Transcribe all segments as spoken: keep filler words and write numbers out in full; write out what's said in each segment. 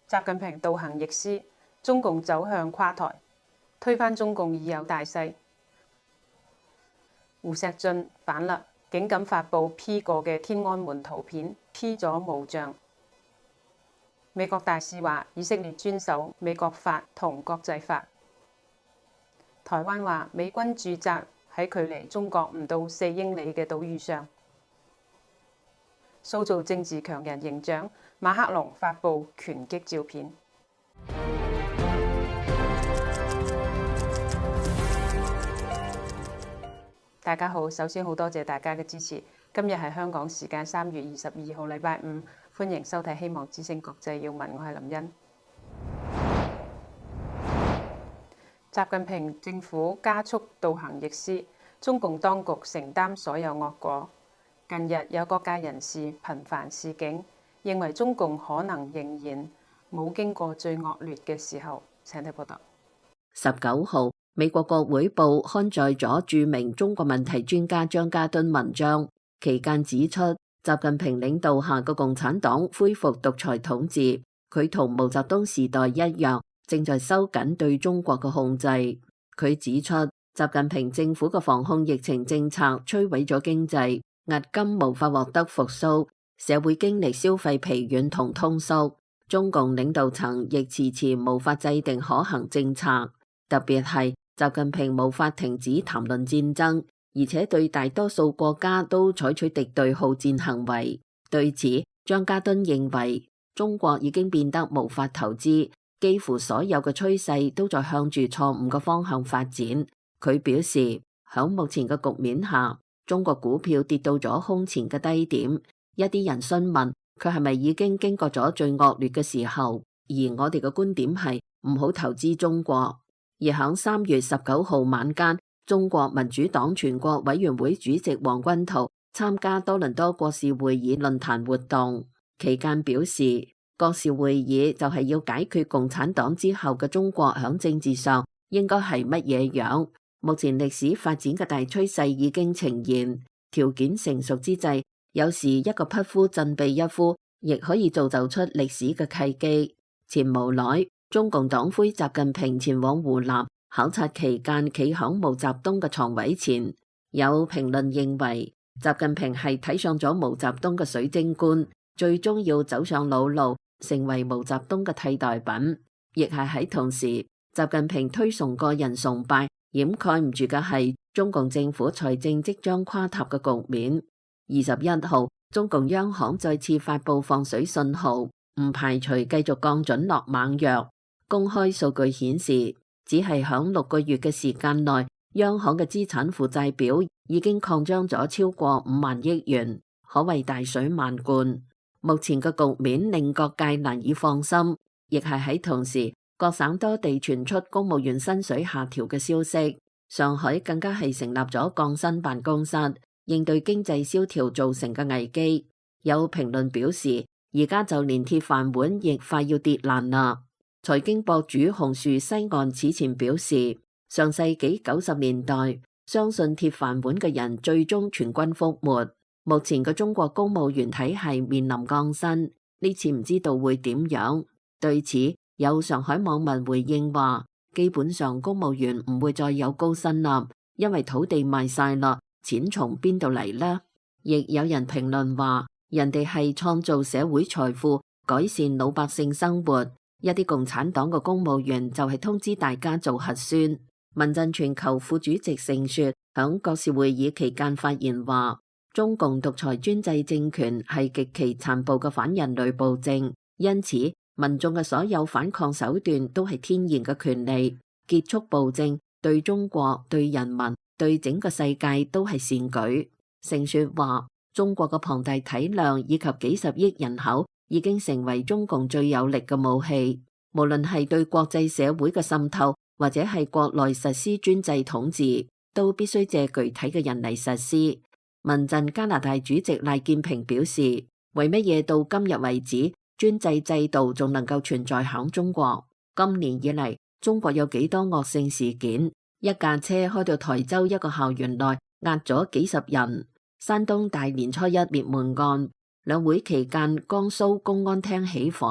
習近平倒行逆施，中共走向垮台，推翻中共已有大勢。胡錫進反嘞，竟敢發布 P 過嘅天安門圖片 ，P 咗無像。美國大使話以色列遵守美國法同國際法。台灣話美軍駐紮喺距離中國唔到四英里嘅島嶼上。塑造政治強人形象，馬克龍發布拳擊照片。大家好，首先好多謝大家嘅支持。今日係香港時間三月二十二號，禮拜五，歡迎收睇《希望之聲國際要聞》，我係林茵。習近平政府加速倒行逆施，中共當局承擔所有惡果。近日有各界人士頻繁示警，認為中共可能仍然冇經過最惡劣嘅時候。請睇報道。 十九號，美國國會報刊載咗著名中國問題專家張家敦文章，期間指出，習近平領導下嘅共產黨恢復獨裁統治，佢同毛澤東時代一樣，正在收緊對中國嘅控制。佢指出，習近平政府嘅防控疫情政策摧毀咗經濟，押金無法獲得復甦，社會經歷消費疲軟同通縮，中共領導層亦遲遲無法制定可行政策，特別係習近平無法停止談論戰爭，而且對大多數國家都採取敵對好戰行為。對此，張家敦認為中國已經變得無法投資，幾乎所有嘅趨勢都在向住錯誤嘅方向發展。佢表示，響目前嘅局面下，中國股票跌到咗空前嘅低點，一啲人詢問佢係咪已經經過咗最惡劣嘅時候，而我哋嘅觀點係唔好投資中國。而響三月十九號晚間，中國民主黨全國委員會主席王軍濤參加多倫多國事會議論壇活動，期間表示，國事會議就係要解決共產黨之後嘅中國響政治上應該係乜嘢樣。目前歷史發展嘅大趨勢已經呈現，條件成熟之際，有時一個匹夫振臂一呼，亦可以造就出歷史嘅契機。前無耐，中共黨魁習近平前往湖南考察期間，企響毛澤東嘅床位前，有評論認為習近平係睇上咗毛澤東嘅水晶棺，最終要走上老路，成為毛澤東嘅替代品。亦係喺同時，習近平推崇個人崇拜，掩蓋唔住嘅係中共政府財政即將垮塌嘅局面。二十一號，中共央行再次發布放水信號，唔排除繼續降準落猛藥。公開數據顯示，只係響六個月嘅時間內，央行嘅資產負債表已經擴張咗超過五萬億元，可謂大水漫灌。目前嘅局面令各界難以放心，亦係喺同時，各省多地傳出公務員薪水下調嘅消息。上海更加係成立咗降薪辦公室，應對經濟蕭條造成嘅危機。有評論表示，而家就連鐵飯碗亦快要跌爛啦。財經博主紅樹西岸此前表示，上世紀九十年代相信鐵飯碗嘅人最終全軍覆沒。目前嘅中國公務員體系面臨降薪，呢次唔知道會點樣。對此，有上海網民回應話，基本上公務員唔會再有高薪啦，因為土地賣晒啦，錢從邊度嚟呢？亦有人評論話，人哋係創造社會財富，改善老百姓生活。一啲共產黨嘅公務員就係通知大家做核酸。民陣全球副主席盛雪響國事會議期間發言話，中共獨裁專制政權係極其殘暴嘅反人類暴政，因此民眾嘅所有反抗手段都係天然嘅權利。結束暴政對中國、對人民、對整個世界都係善舉。盛雪話，中國嘅龐大體量以及幾十億人口已經成為中共最有力嘅武器，無論係對國際社會嘅滲透，或者係國內實施專制統治，都必須借具體嘅人嚟實施。民陣加拿大主席賴建平表示，為乜嘢到今日為止，專制制度仲能夠存在響中國？今年以嚟，中國有幾多惡性事件？一架車開到台州一個校園內，壓咗幾十人。山東大年初一滅門案，兩會期間江蘇公安廳起火，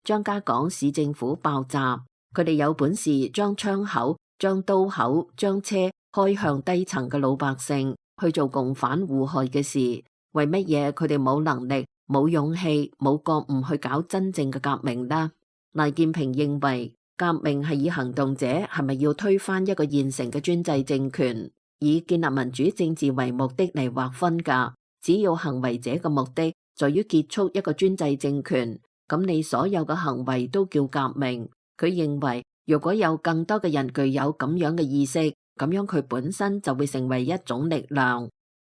張家港市政府爆炸。佢哋有本事將槍口、將刀口、將車開向低層嘅老百姓，去做共反互害嘅事。為乜嘢佢哋冇能力、冇勇氣、冇覺悟去搞真正嘅革命呢？賴建平認為，革命係以行動者係咪要推翻一個現成嘅專制政權，以建立民主政治為目的嚟劃分㗎。只要行為者嘅目的在於結束一個專制政權，咁你所有嘅行為都叫革命。佢認為，如果有更多嘅人具有咁樣嘅意識，咁樣佢本身就會成為一種力量。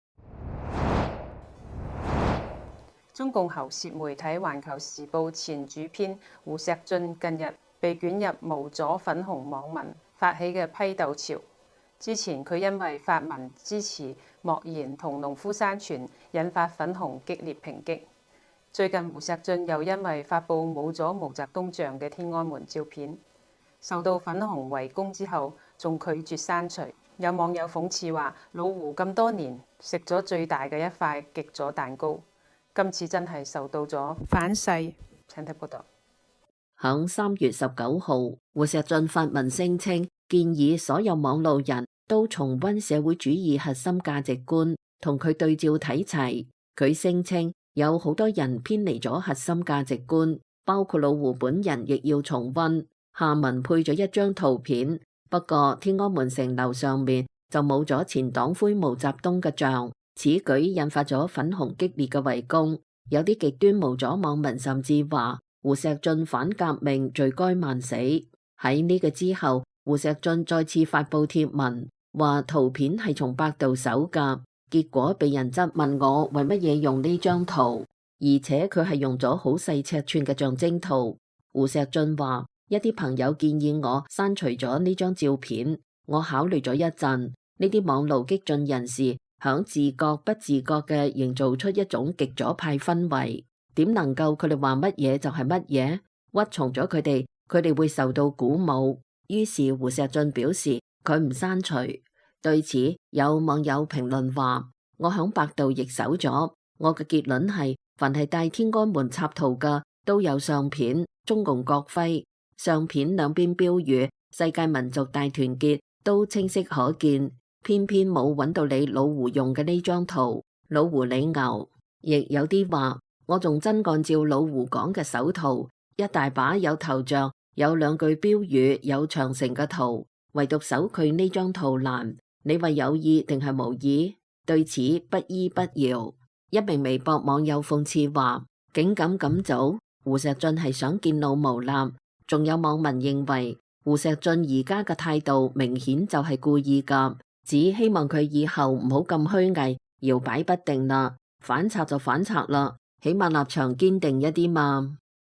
中共喉舌媒體《環球時報》前主編胡錫進近日被捲入無左粉紅網民發起嘅批鬥潮。之前佢因為發文支持莫言同農夫山泉，引發粉紅激烈抨擊。最近胡錫進又因為發布冇咗毛澤東像嘅天安門照片，受到粉紅圍攻之後，仲拒絕刪除。有網友諷刺話：老胡咁多年食咗最大嘅一塊極左蛋糕，今次真係受到咗反噬。請睇報道。 響三月十九號，胡錫進發文聲稱，建議所有網路人都重溫社會主義核心價值觀，同佢對照睇齊。佢聲稱有好多人偏離咗核心價值觀，包括老胡本人亦要重溫。下文配咗一張圖片，不過天安門城樓上面就冇咗前黨魁毛澤東嘅像。此舉引發咗粉紅激烈嘅圍攻，有啲極端無左網民甚至話胡錫進反革命，罪該萬死。喺呢個之後，胡錫進再次發布貼文，話圖片係從百度搜噶，結果被人質問我為乜嘢用呢張圖，而且佢係用咗好細尺寸嘅象徵圖。胡錫進話，一啲朋友建議我刪除咗呢張照片，我考慮咗一陣，呢啲網路激進人士響自覺不自覺嘅營造出一種極左派氛圍，點能夠佢哋話乜嘢就係乜嘢？屈從咗佢哋，佢哋會受到鼓舞。於是胡錫進表示佢唔刪除。對此有網友評論話：我響百度亦搜咗，我嘅結論係凡係帶天安門插圖嘅都有相片、中共國徽、相片兩邊標語世界民族大團結都清晰可見。偏偏冇揾到你老胡用嘅呢張圖，老胡你牛。亦有啲話，我仲真按照老胡講嘅搜圖，一大把有頭像、有兩句標語、有長城嘅圖，唯獨搜佢呢張圖難。你話有意定係無意？對此不依不饒。一名微博網友諷刺話：竟敢咁做，胡錫進係想見老毛啦。仲有網民認為胡錫進而家嘅態度明顯就係故意噶。只希望佢以後唔好咁虛偽、搖擺不定啦，反賊就反賊啦，起碼立場堅定一啲嘛。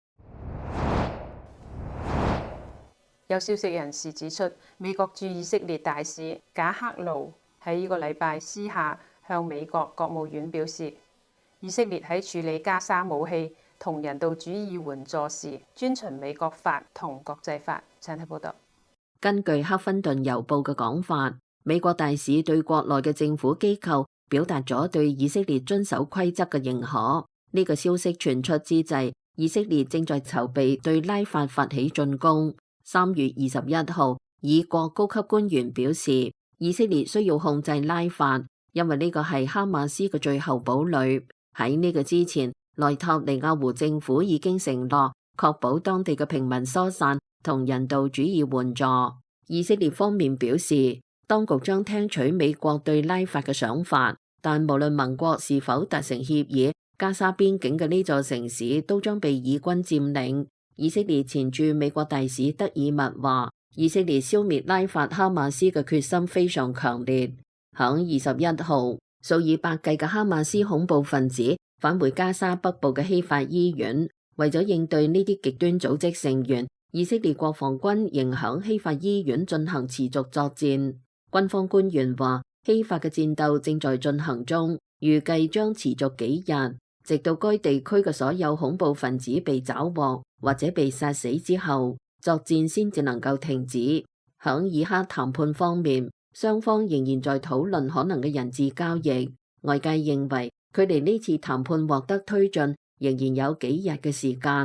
有消息人士指出，美國駐以色列大使賈克盧喺呢個禮拜私下向美國國務院表示，以色列喺處理加沙武器同人道主義援助時，遵循美國法同國際法。請睇報道。 根據克芬頓郵報嘅講法，美國大使對國內嘅政府機構表達咗對以色列遵守規則嘅認可。呢個消息傳出之際，以色列正在籌備對拉法發起進攻。三月二十一號，以國高級官員表示，以色列需要控制拉法，因為呢個係哈馬斯嘅最後堡壘。喺呢個之前，內塔尼亞胡政府已經承諾確保當地嘅平民疏散同人道主義援助。以色列方面表示，當局將聽取美國對拉法嘅想法，但無論盟國是否達成協議，加沙邊境嘅呢座城市都將被以軍佔領。以色列前駐美國大使德爾默話，以色列消滅拉法哈馬斯嘅決心非常強烈。響二十一號，數以百計嘅哈馬斯恐怖分子返回加沙北部嘅希法醫院，為咗應對呢啲極端組織成員，以色列國防軍仍響希法醫院進行持續作戰。軍方官員話，希法嘅戰鬥正在進行中，預計將持續幾日，直到該地區嘅所有恐怖分子被抓獲或者被殺死之後，作戰先至能夠停止。響以哈談判方面，雙方仍然在討論可能嘅人質交易。外界認為，距離呢次談判獲得推進，仍然有幾日嘅時間。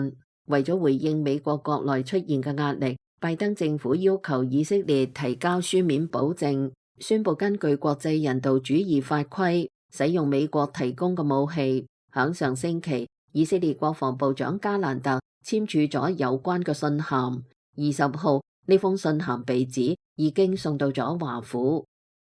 為咗回應美國國內出現嘅壓力，拜登政府要求以色列提交書面保證，宣布根據國際人道主義法規使用美國提供嘅武器。響上星期，以色列國防部長加蘭特簽署咗有關嘅信函。二十號，呢封信函被指已經送到咗華府。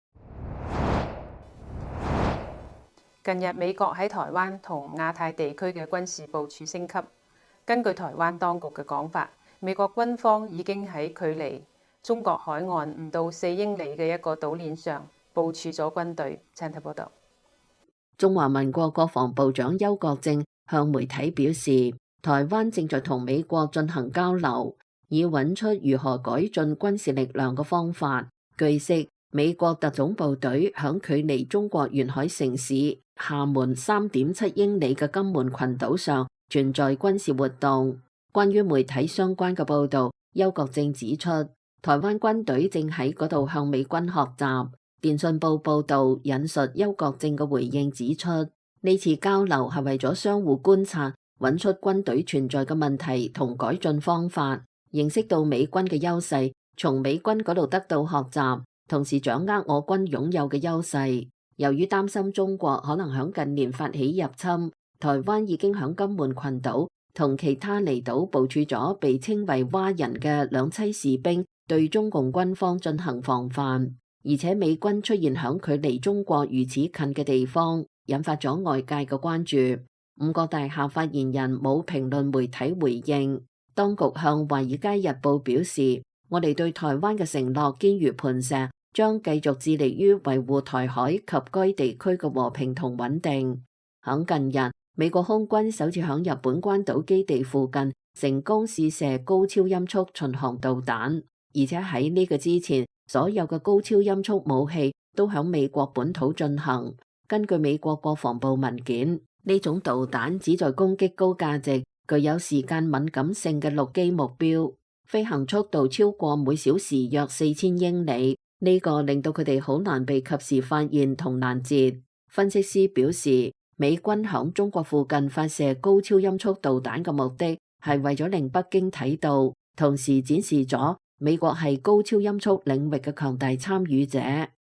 近日，美國喺台灣同亞太地區嘅軍事部署升級。根據台灣當局嘅講法，美國軍方已經喺距離中國海岸唔到四英里嘅一個島鏈上部署咗軍隊。請睇報道。 中華民國國防部長邱國正向媒體表示，台灣正在同美國進行交流，以揾出如何改進軍事力量嘅方法。據悉，美國特種部隊響距離中國沿海城市廈門三點七英里嘅金門群島上存在軍事活動。關於媒體相關嘅報導，邱國正指出，台灣軍隊正喺嗰度向美軍學習。電訊報報導引述邱國正嘅回應指出，呢次交流係為咗相互觀察，揾出軍隊存在嘅問題同改進方法，認識到美軍嘅優勢，從美軍嗰度得到學習，同時掌握我軍擁有嘅優勢。由於擔心中國可能響近年發起入侵，台灣已經響金門群島同其他離島部署咗被稱為蛙人嘅兩棲士兵，對中共軍方進行防範。而且美軍出現響距離中國如此近嘅地方，引發咗外界嘅關注。五角大廈發言人冇評論媒體回應。當局向《華爾街日報》表示，我哋對台灣嘅承諾堅如磐石，將繼續致力於維護台海及該地區嘅和平同穩定。響近日，美國空軍首次響日本關島基地附近成功試射高超音速巡航導彈，而且喺呢個之前，所有嘅高超音速武器都響美國本土進行。根據美國國防部文件，呢種導彈旨在攻擊高價值、具有時間敏感性嘅陸基目標，飛行速度超過每小時約四千英里。呢個令到佢哋好難被及時發現同攔截。分析師表示，美軍響中國附近發射高超音速導彈嘅目的係為咗令北京睇到，同時展示咗美國係高超音速領域嘅強大參與者。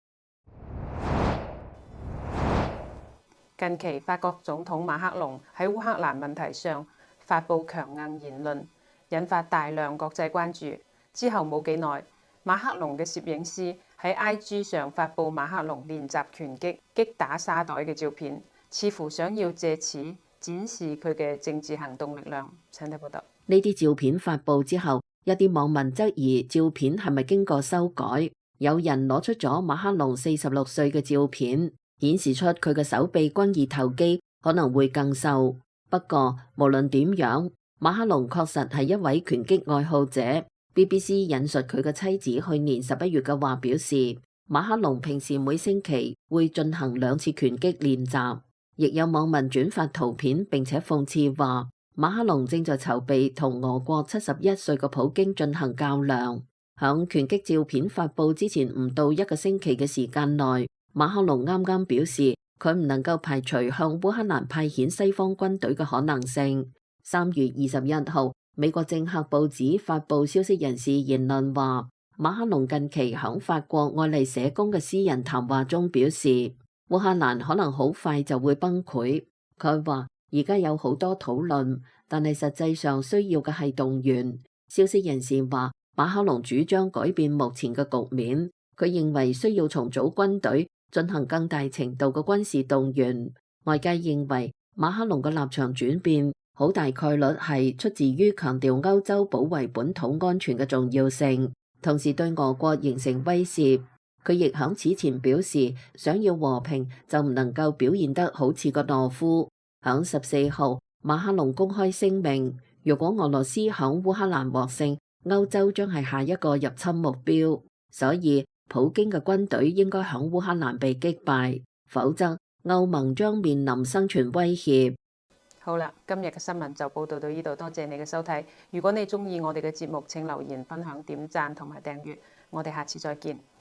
近期法國總統馬克龍喺烏克蘭問題上發布強硬言論，引發大量國際關注。之後冇幾耐，馬克龍嘅攝影師喺 I G 上發布馬克龍練習拳擊擊打沙袋嘅照片，似乎想要借此展示佢嘅政治行動力量。請睇報道。 呢啲照片發布之後，一啲網民質疑照片係咪經過修改，有人攞出咗馬克龍四十六歲嘅照片，顯示出佢嘅手臂肱二頭肌可能會更瘦。不過無論點樣，馬克龍確實係一位拳擊愛好者。B B C 引述佢嘅妻子去年十一月嘅話表示，馬克龍平時每星期會進行兩次拳擊練習。亦有網民轉發圖片並且諷刺話，馬克龍正在籌備同俄國七十一歲嘅普京進行較量。響拳擊照片發布之前唔到一個星期嘅時間內，馬克龍啱啱表示佢唔能夠排除向烏克蘭派遣西方軍隊嘅可能性。三月二十一號，美國政客報紙發布消息人士言論話，馬克龍近期響法國愛麗舍宮嘅私人談話中表示，烏克蘭可能好快就會崩潰。佢話而家有好多討論，但係實際上需要嘅係動員。消息人士話，馬克龍主張改變目前嘅局面，佢認為需要重組軍隊，進行更大程度嘅軍事動員。外界認為馬克龍嘅立場轉變好大概率係出自於強調歐洲保衛本土安全嘅重要性，同時對俄國形成威懾。佢亦響此前表示，想要和平就唔能夠表現得好似個懦夫。響十四號，馬克龍公開聲明，如果俄羅斯響烏克蘭獲勝，歐洲將係下一個入侵目標，所以普京嘅軍隊應該響烏克蘭被擊敗，否則歐盟將面臨生存威脅。 好啦，今日嘅新聞就報道到呢度，多謝你嘅收睇。如果你中意我哋嘅節目，請留言、分享、點讚同埋訂閱。我哋下次再見。